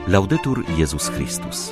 Laudetur Jezus Chrystus.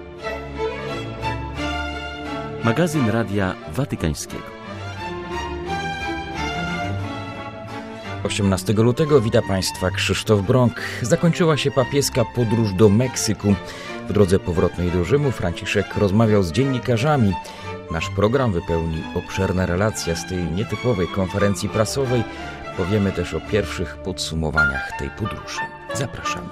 Magazyn Radia Watykańskiego. 18 lutego wita Państwa Krzysztof Brąk. Zakończyła się papieska podróż do Meksyku. W drodze powrotnej do Rzymu Franciszek rozmawiał z dziennikarzami. Nasz program wypełni obszerna relacja z tej nietypowej konferencji prasowej. Powiemy też o pierwszych podsumowaniach tej podróży. Zapraszamy.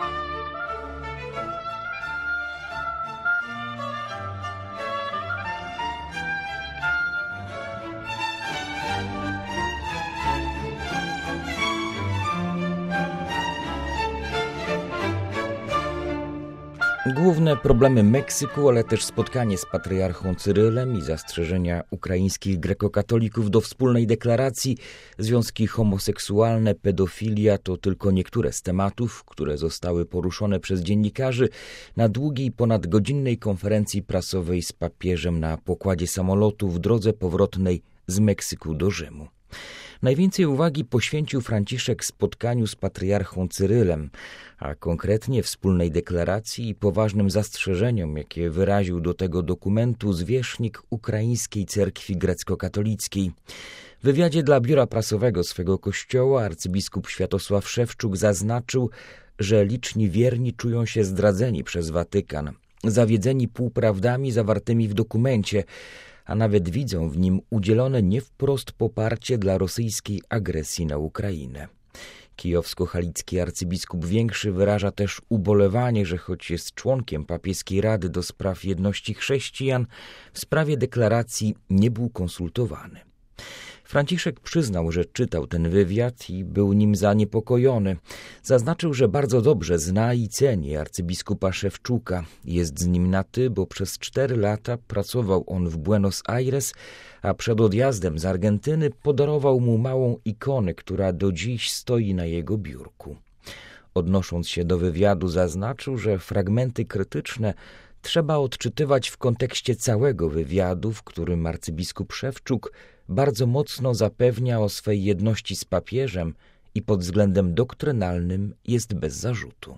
Główne problemy Meksyku, ale też spotkanie z patriarchą Cyrylem i zastrzeżenia ukraińskich grekokatolików do wspólnej deklaracji, związki homoseksualne, pedofilia to tylko niektóre z tematów, które zostały poruszone przez dziennikarzy na długiej, ponadgodzinnej konferencji prasowej z papieżem na pokładzie samolotu w drodze powrotnej z Meksyku do Rzymu. Najwięcej uwagi poświęcił Franciszek spotkaniu z patriarchą Cyrylem, a konkretnie wspólnej deklaracji i poważnym zastrzeżeniom, jakie wyraził do tego dokumentu zwierzchnik ukraińskiej cerkwi grecko-katolickiej. W wywiadzie dla biura prasowego swego kościoła arcybiskup Światosław Szewczuk zaznaczył, że liczni wierni czują się zdradzeni przez Watykan, zawiedzeni półprawdami zawartymi w dokumencie, a nawet widzą w nim udzielone nie wprost poparcie dla rosyjskiej agresji na Ukrainę. Kijowsko-halicki arcybiskup Większy wyraża też ubolewanie, że choć jest członkiem papieskiej Rady do spraw jedności chrześcijan, w sprawie deklaracji nie był konsultowany. Franciszek przyznał, że czytał ten wywiad i był nim zaniepokojony. Zaznaczył, że bardzo dobrze zna i ceni arcybiskupa Szewczuka. Jest z nim na ty, bo przez 4 lata pracował on w Buenos Aires, a przed odjazdem z Argentyny podarował mu małą ikonę, która do dziś stoi na jego biurku. Odnosząc się do wywiadu, zaznaczył, że fragmenty krytyczne trzeba odczytywać w kontekście całego wywiadu, w którym arcybiskup Szewczuk bardzo mocno zapewnia o swej jedności z papieżem i pod względem doktrynalnym jest bez zarzutu.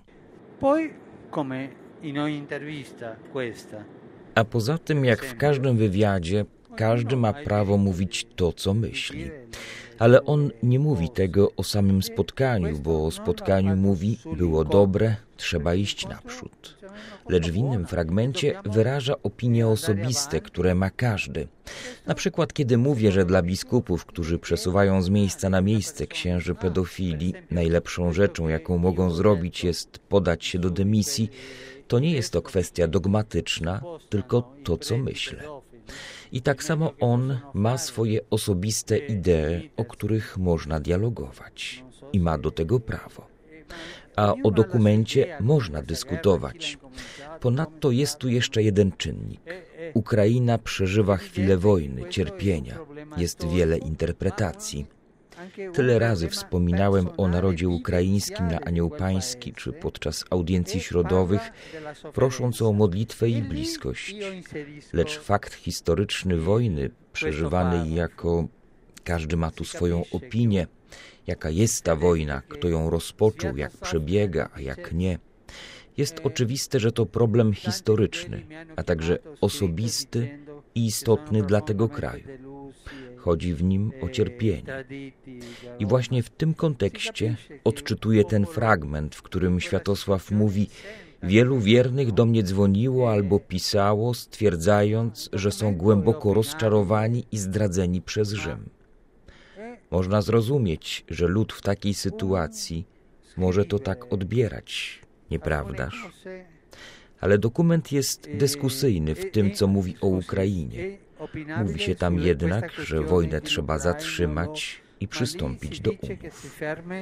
A poza tym, jak w każdym wywiadzie, każdy ma prawo mówić to, co myśli. Ale on nie mówi tego o samym spotkaniu, bo o spotkaniu mówi: było dobre, trzeba iść naprzód. Lecz w innym fragmencie wyraża opinie osobiste, które ma każdy. Na przykład, kiedy mówię, że dla biskupów, którzy przesuwają z miejsca na miejsce księży pedofili, najlepszą rzeczą, jaką mogą zrobić, jest podać się do dymisji, to nie jest to kwestia dogmatyczna, tylko to, co myślę. I tak samo on ma swoje osobiste idee, o których można dialogować. I ma do tego prawo. A o dokumencie można dyskutować. Ponadto jest tu jeszcze jeden czynnik. Ukraina przeżywa chwilę wojny, cierpienia. Jest wiele interpretacji. Tyle razy wspominałem o narodzie ukraińskim na Anioł Pański, czy podczas audiencji środowych, prosząc o modlitwę i bliskość. Lecz fakt historyczny wojny, przeżywany jako każdy ma tu swoją opinię, jaka jest ta wojna, kto ją rozpoczął, jak przebiega, a jak nie. Jest oczywiste, że to problem historyczny, a także osobisty i istotny dla tego kraju. Chodzi w nim o cierpienie. I właśnie w tym kontekście odczytuję ten fragment, w którym Światosław mówi: wielu wiernych do mnie dzwoniło albo pisało, stwierdzając, że są głęboko rozczarowani i zdradzeni przez Rzym. Można zrozumieć, że lud w takiej sytuacji może to tak odbierać, nieprawdaż? Ale dokument jest dyskusyjny w tym, co mówi o Ukrainie. Mówi się tam jednak, że wojnę trzeba zatrzymać i przystąpić do umów.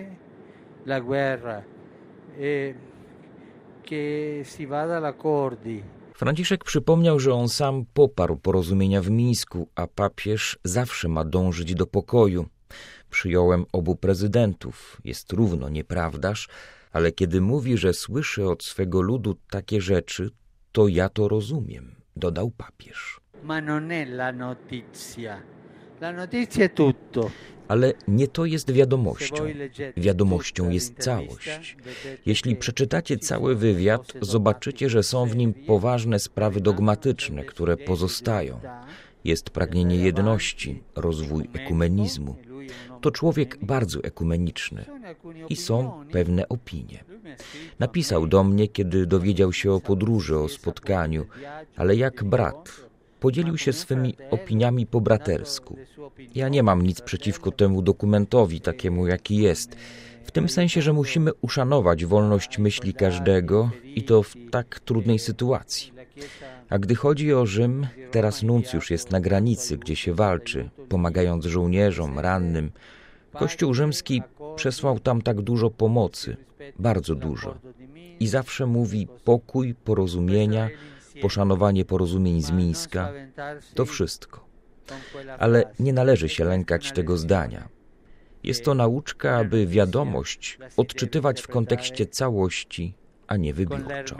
Franciszek przypomniał, że on sam poparł porozumienia w Mińsku, a papież zawsze ma dążyć do pokoju. Przyjąłem obu prezydentów. Jest równo, nieprawdaż? Ale kiedy mówi, że słyszy od swego ludu takie rzeczy, to ja to rozumiem, dodał papież. Ale nie to jest wiadomością. Wiadomością jest całość. Jeśli przeczytacie cały wywiad, zobaczycie, że są w nim poważne sprawy dogmatyczne, które pozostają. Jest pragnienie jedności, rozwój ekumenizmu. To człowiek bardzo ekumeniczny i są pewne opinie. Napisał do mnie, kiedy dowiedział się o podróży, o spotkaniu, ale jak brat. Podzielił się swymi opiniami po bratersku. Ja nie mam nic przeciwko temu dokumentowi, takiemu jaki jest, w tym sensie, że musimy uszanować wolność myśli każdego i to w tak trudnej sytuacji. A gdy chodzi o Rzym, teraz nuncjusz jest na granicy, gdzie się walczy, pomagając żołnierzom, rannym. Kościół rzymski przesłał tam tak dużo pomocy, bardzo dużo. I zawsze mówi pokój, porozumienia, poszanowanie porozumień z Mińska, to wszystko. Ale nie należy się lękać tego zdania. Jest to nauczka, aby wiadomość odczytywać w kontekście całości, a nie wybiórczo.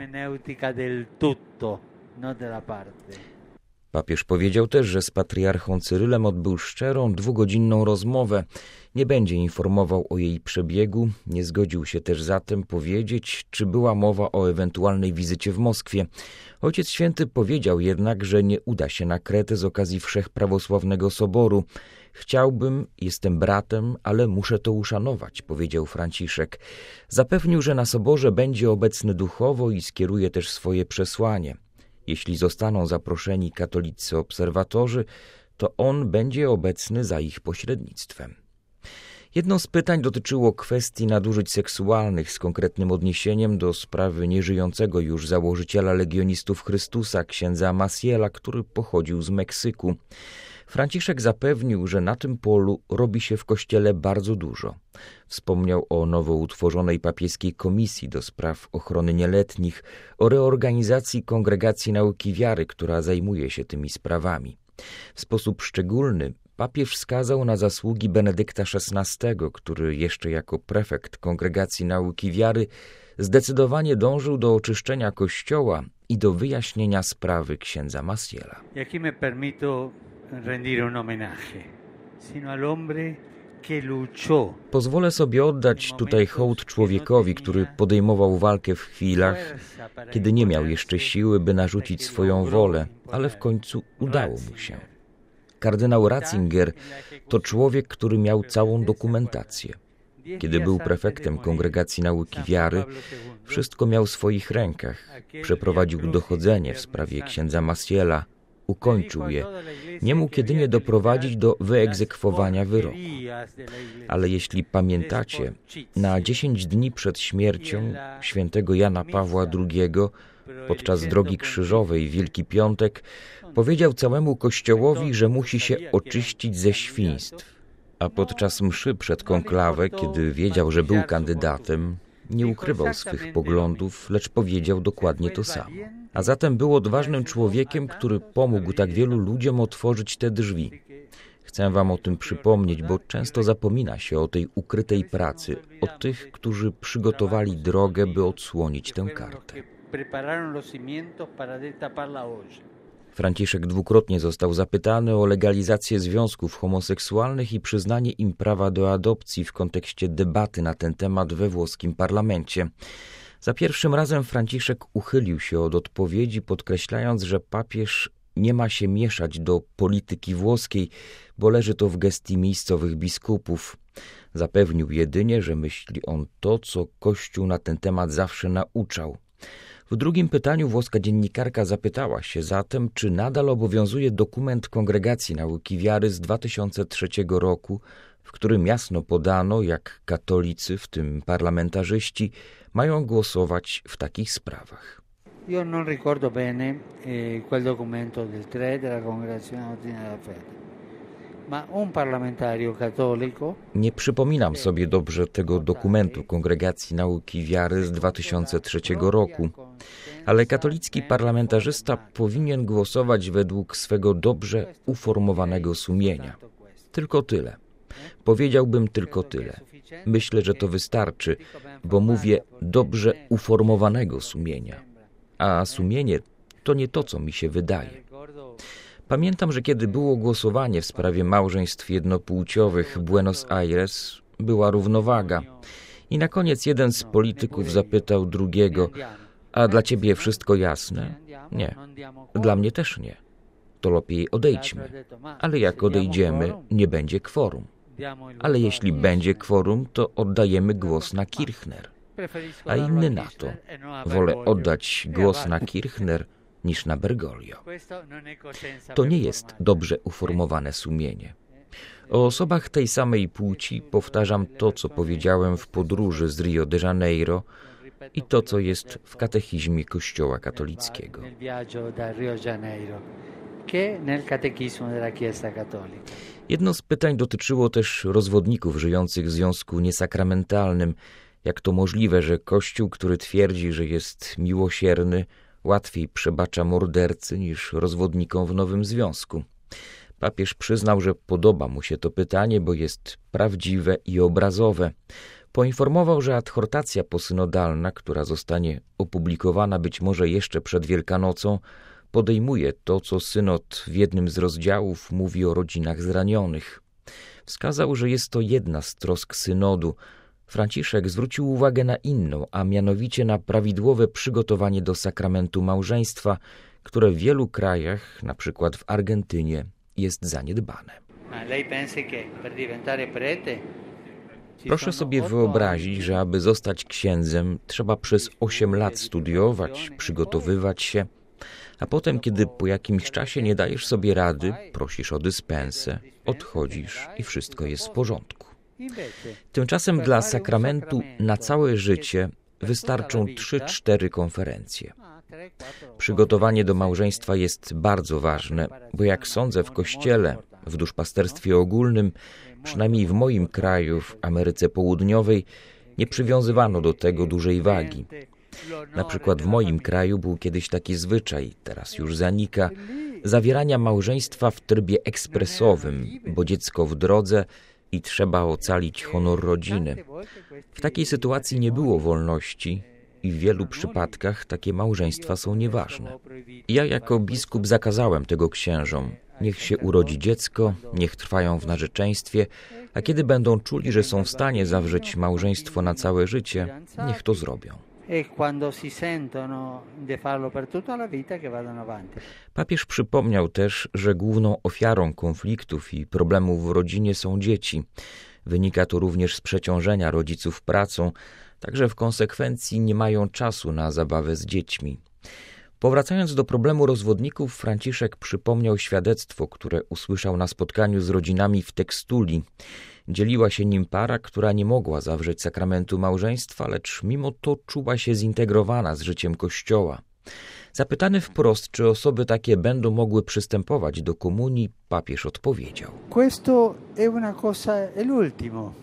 Papież powiedział też, że z patriarchą Cyrylem odbył szczerą, 2-godzinną rozmowę. Nie będzie informował o jej przebiegu, nie zgodził się też zatem powiedzieć, czy była mowa o ewentualnej wizycie w Moskwie. Ojciec Święty powiedział jednak, że nie uda się na Kretę z okazji Wszechprawosławnego Soboru. Chciałbym, jestem bratem, ale muszę to uszanować, powiedział Franciszek. Zapewnił, że na Soborze będzie obecny duchowo i skieruje też swoje przesłanie. Jeśli zostaną zaproszeni katolicy obserwatorzy, to on będzie obecny za ich pośrednictwem. Jedno z pytań dotyczyło kwestii nadużyć seksualnych z konkretnym odniesieniem do sprawy nieżyjącego już założyciela Legionistów Chrystusa, księdza Maciela, który pochodził z Meksyku. Franciszek zapewnił, że na tym polu robi się w Kościele bardzo dużo. Wspomniał o nowo utworzonej papieskiej komisji do spraw ochrony nieletnich, o reorganizacji Kongregacji Nauki Wiary, która zajmuje się tymi sprawami. W sposób szczególny papież wskazał na zasługi Benedykta XVI, który jeszcze jako prefekt Kongregacji Nauki Wiary zdecydowanie dążył do oczyszczenia Kościoła i do wyjaśnienia sprawy księdza Maciela. Pozwolę sobie oddać tutaj hołd człowiekowi, który podejmował walkę w chwilach, kiedy nie miał jeszcze siły, by narzucić swoją wolę, ale w końcu udało mu się. Kardynał Ratzinger to człowiek, który miał całą dokumentację. Kiedy był prefektem Kongregacji Nauki Wiary, wszystko miał w swoich rękach. Przeprowadził dochodzenie w sprawie księdza Maciela, ukończył je. Nie mógł jedynie doprowadzić do wyegzekwowania wyroku. Ale jeśli pamiętacie, na 10 dni przed śmiercią świętego Jana Pawła II podczas drogi krzyżowej w Wielki Piątek powiedział całemu Kościołowi, że musi się oczyścić ze świństw. A podczas mszy przed konklawę, kiedy wiedział, że był kandydatem, nie ukrywał swych poglądów, lecz powiedział dokładnie to samo. A zatem był odważnym człowiekiem, który pomógł tak wielu ludziom otworzyć te drzwi. Chcę wam o tym przypomnieć, bo często zapomina się o tej ukrytej pracy, o tych, którzy przygotowali drogę, by odsłonić tę kartę. Franciszek dwukrotnie został zapytany o legalizację związków homoseksualnych i przyznanie im prawa do adopcji w kontekście debaty na ten temat we włoskim parlamencie. Za pierwszym razem Franciszek uchylił się od odpowiedzi, podkreślając, że papież nie ma się mieszać do polityki włoskiej, bo leży to w gestii miejscowych biskupów. Zapewnił jedynie, że myśli on to, co Kościół na ten temat zawsze nauczał. W drugim pytaniu włoska dziennikarka zapytała się zatem, czy nadal obowiązuje dokument Kongregacji Nauki Wiary z 2003 roku, w którym jasno podano, jak katolicy, w tym parlamentarzyści, mają głosować w takich sprawach. Io non ricordo bene quel documento del 3 della Congregazione Nautica della Fede. Nie przypominam sobie dobrze tego dokumentu Kongregacji Nauki Wiary z 2003 roku, ale katolicki parlamentarzysta powinien głosować według swego dobrze uformowanego sumienia. Tylko tyle. Powiedziałbym tylko tyle. Myślę, że to wystarczy, bo mówię dobrze uformowanego sumienia. A sumienie to nie to, co mi się wydaje. Pamiętam, że kiedy było głosowanie w sprawie małżeństw jednopłciowych w Buenos Aires, była równowaga. I na koniec jeden z polityków zapytał drugiego: a dla ciebie wszystko jasne? Nie. Dla mnie też nie. To lepiej odejdźmy. Ale jak odejdziemy, nie będzie kworum. Ale jeśli będzie kworum, to oddajemy głos na Kirchner. A inny na to: wolę oddać głos na Kirchner niż na Bergoglio. To nie jest dobrze uformowane sumienie. O osobach tej samej płci powtarzam to, co powiedziałem w podróży z Rio de Janeiro i to, co jest w katechizmie Kościoła katolickiego. Jedno z pytań dotyczyło też rozwodników żyjących w związku niesakramentalnym. Jak to możliwe, że Kościół, który twierdzi, że jest miłosierny, łatwiej przebacza mordercy niż rozwodnikom w nowym związku? Papież przyznał, że podoba mu się to pytanie, bo jest prawdziwe i obrazowe. Poinformował, że adhortacja posynodalna, która zostanie opublikowana być może jeszcze przed Wielkanocą, podejmuje to, co synod w jednym z rozdziałów mówi o rodzinach zranionych. Wskazał, że jest to jedna z trosk synodu. Franciszek zwrócił uwagę na inną, a mianowicie na prawidłowe przygotowanie do sakramentu małżeństwa, które w wielu krajach, na przykład w Argentynie, jest zaniedbane. Proszę sobie wyobrazić, że aby zostać księdzem, trzeba przez 8 lat studiować, przygotowywać się, a potem, kiedy po jakimś czasie nie dajesz sobie rady, prosisz o dyspensę, odchodzisz i wszystko jest w porządku. Tymczasem dla sakramentu na całe życie wystarczą 3-4 konferencje. Przygotowanie do małżeństwa jest bardzo ważne, bo jak sądzę w Kościele, w duszpasterstwie ogólnym, przynajmniej w moim kraju, w Ameryce Południowej, nie przywiązywano do tego dużej wagi. Na przykład w moim kraju był kiedyś taki zwyczaj, teraz już zanika, zawierania małżeństwa w trybie ekspresowym, bo dziecko w drodze i trzeba ocalić honor rodziny. W takiej sytuacji nie było wolności i w wielu przypadkach takie małżeństwa są nieważne. Ja jako biskup zakazałem tego księżom. Niech się urodzi dziecko, niech trwają w narzeczeństwie, a kiedy będą czuli, że są w stanie zawrzeć małżeństwo na całe życie, niech to zrobią. Papież przypomniał też, że główną ofiarą konfliktów i problemów w rodzinie są dzieci. Wynika to również z przeciążenia rodziców pracą, także w konsekwencji nie mają czasu na zabawę z dziećmi. Powracając do problemu rozwodników, Franciszek przypomniał świadectwo, które usłyszał na spotkaniu z rodzinami w Tekstuli. Dzieliła się nim para, która nie mogła zawrzeć sakramentu małżeństwa, lecz mimo to czuła się zintegrowana z życiem Kościoła. Zapytany wprost, czy osoby takie będą mogły przystępować do komunii, papież odpowiedział: Questo è una cosa, è l'ultimo.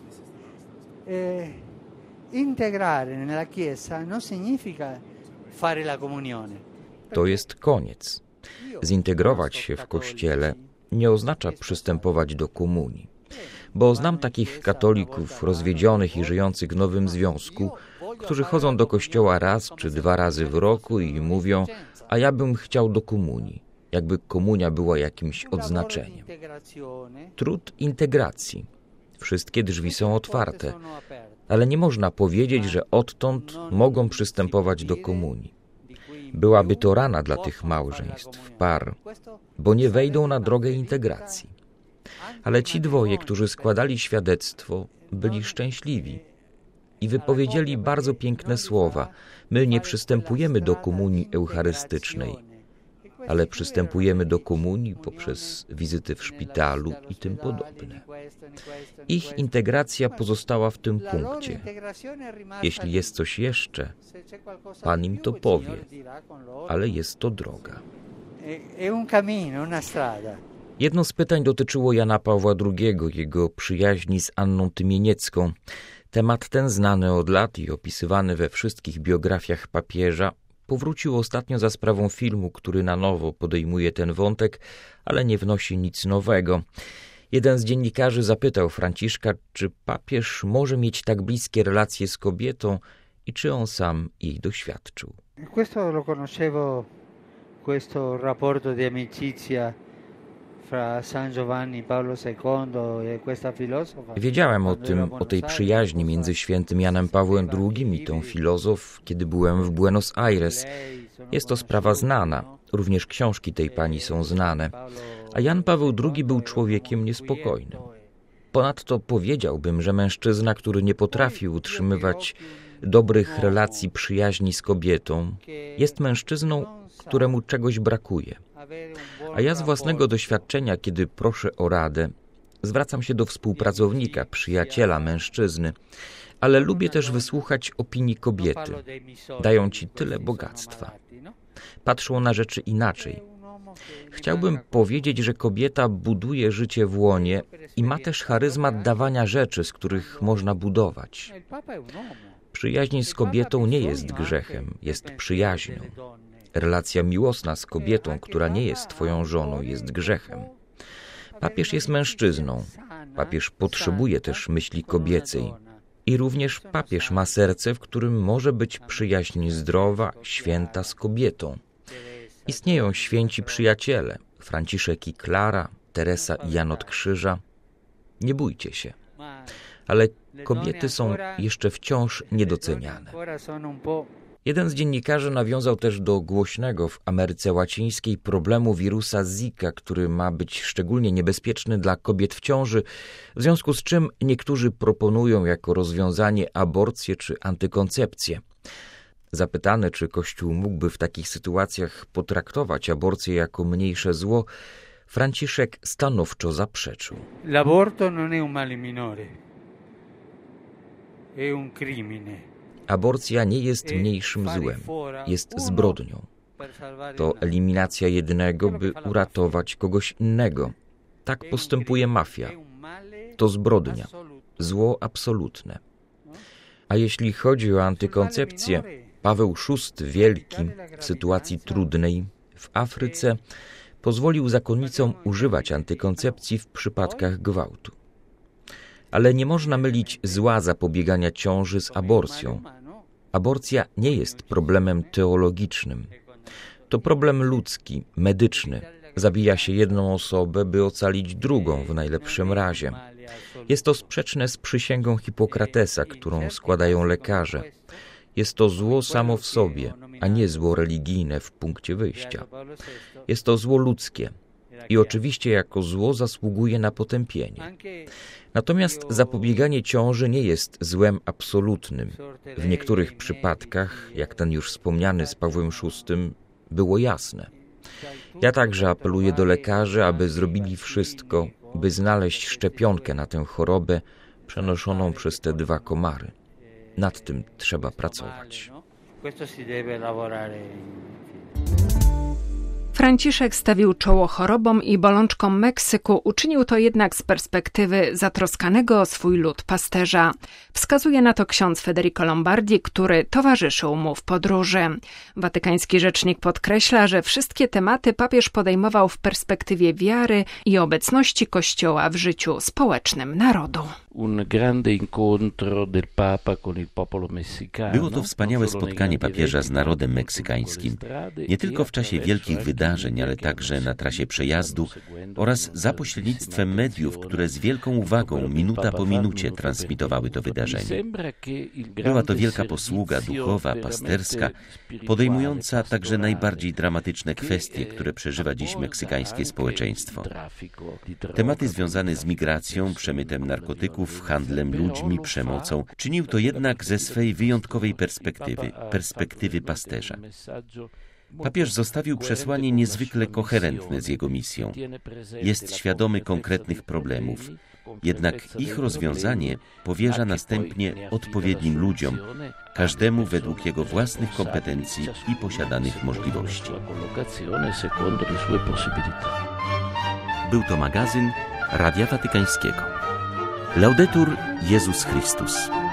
Integrare nella Chiesa non significa fare la comunione. To jest koniec. Zintegrować się w Kościele nie oznacza przystępować do komunii. Bo znam takich katolików rozwiedzionych i żyjących w nowym związku, którzy chodzą do kościoła raz czy 2 razy w roku i mówią: a ja bym chciał do komunii, jakby komunia była jakimś odznaczeniem. Trud integracji. Wszystkie drzwi są otwarte, ale nie można powiedzieć, że odtąd mogą przystępować do komunii. Byłaby to rana dla tych małżeństw, par, bo nie wejdą na drogę integracji. Ale ci dwoje, którzy składali świadectwo, byli szczęśliwi i wypowiedzieli bardzo piękne słowa. My nie przystępujemy do komunii eucharystycznej, ale przystępujemy do komunii poprzez wizyty w szpitalu i tym podobne. Ich integracja pozostała w tym punkcie. Jeśli jest coś jeszcze, Pan im to powie, ale jest to droga. Jedno z pytań dotyczyło Jana Pawła II, jego przyjaźni z Anną Tymieniecką. Temat ten, znany od lat i opisywany we wszystkich biografiach papieża, powrócił ostatnio za sprawą filmu, który na nowo podejmuje ten wątek, ale nie wnosi nic nowego. Jeden z dziennikarzy zapytał Franciszka, czy papież może mieć tak bliskie relacje z kobietą i czy on sam jej doświadczył. Questo lo conoscevo, questo rapporto di amicizia Wiedziałem o tej przyjaźni między świętym Janem Pawłem II i tą filozof, kiedy byłem w Buenos Aires. Jest to sprawa znana. Również książki tej pani są znane. A Jan Paweł II był człowiekiem niespokojnym. Ponadto powiedziałbym, że mężczyzna, który nie potrafi utrzymywać dobrych relacji przyjaźni z kobietą, jest mężczyzną, któremu czegoś brakuje. A ja z własnego doświadczenia, kiedy proszę o radę, zwracam się do współpracownika, przyjaciela, mężczyzny, ale lubię też wysłuchać opinii kobiety. Dają ci tyle bogactwa. Patrzą na rzeczy inaczej. Chciałbym powiedzieć, że kobieta buduje życie w łonie i ma też charyzmat dawania rzeczy, z których można budować. Przyjaźń z kobietą nie jest grzechem, jest przyjaźnią. Relacja miłosna z kobietą, która nie jest twoją żoną, jest grzechem. Papież jest mężczyzną. Papież potrzebuje też myśli kobiecej. I również papież ma serce, w którym może być przyjaźń zdrowa, święta z kobietą. Istnieją święci przyjaciele, Franciszek i Klara, Teresa i Jan od Krzyża. Nie bójcie się. Ale kobiety są jeszcze wciąż niedoceniane. Jeden z dziennikarzy nawiązał też do głośnego w Ameryce Łacińskiej problemu wirusa Zika, który ma być szczególnie niebezpieczny dla kobiet w ciąży, w związku z czym niektórzy proponują jako rozwiązanie aborcję czy antykoncepcję. Zapytany, czy Kościół mógłby w takich sytuacjach potraktować aborcję jako mniejsze zło, Franciszek stanowczo zaprzeczył. L'aborto non è un male minore, è un crimine. Aborcja nie jest mniejszym złem, jest zbrodnią. To eliminacja jednego, by uratować kogoś innego. Tak postępuje mafia. To zbrodnia, zło absolutne. A jeśli chodzi o antykoncepcję, Paweł VI Wielki w sytuacji trudnej w Afryce pozwolił zakonnicom używać antykoncepcji w przypadkach gwałtu. Ale nie można mylić zła zapobiegania ciąży z aborcją. Aborcja nie jest problemem teologicznym. To problem ludzki, medyczny. Zabija się jedną osobę, by ocalić drugą w najlepszym razie. Jest to sprzeczne z przysięgą Hipokratesa, którą składają lekarze. Jest to zło samo w sobie, a nie zło religijne w punkcie wyjścia. Jest to zło ludzkie i oczywiście jako zło zasługuje na potępienie. Natomiast zapobieganie ciąży nie jest złem absolutnym. W niektórych przypadkach, jak ten już wspomniany z Pawłem VI, było jasne. Ja także apeluję do lekarzy, aby zrobili wszystko, by znaleźć szczepionkę na tę chorobę przenoszoną przez te 2 komary. Nad tym trzeba pracować. Franciszek stawił czoło chorobom i bolączkom Meksyku, uczynił to jednak z perspektywy zatroskanego o swój lud pasterza. Wskazuje na to ksiądz Federico Lombardi, który towarzyszył mu w podróży. Watykański rzecznik podkreśla, że wszystkie tematy papież podejmował w perspektywie wiary i obecności Kościoła w życiu społecznym narodu. Było to wspaniałe spotkanie papieża z narodem meksykańskim, nie tylko w czasie wielkich wydarzeń, ale także na trasie przejazdu oraz za pośrednictwem mediów, które z wielką uwagą, minuta po minucie transmitowały to wydarzenie. Była to wielka posługa duchowa, pasterska, podejmująca także najbardziej dramatyczne kwestie, które przeżywa dziś meksykańskie społeczeństwo. Tematy związane z migracją, przemytem narkotyków, handlem ludźmi, przemocą, czynił to jednak ze swej wyjątkowej perspektywy pasterza. Papież zostawił przesłanie niezwykle koherentne z jego misją. Jest świadomy konkretnych problemów, jednak ich rozwiązanie powierza następnie odpowiednim ludziom, każdemu według jego własnych kompetencji i posiadanych możliwości. Był to magazyn Radia Watykańskiego. Laudetur Jezus Chrystus.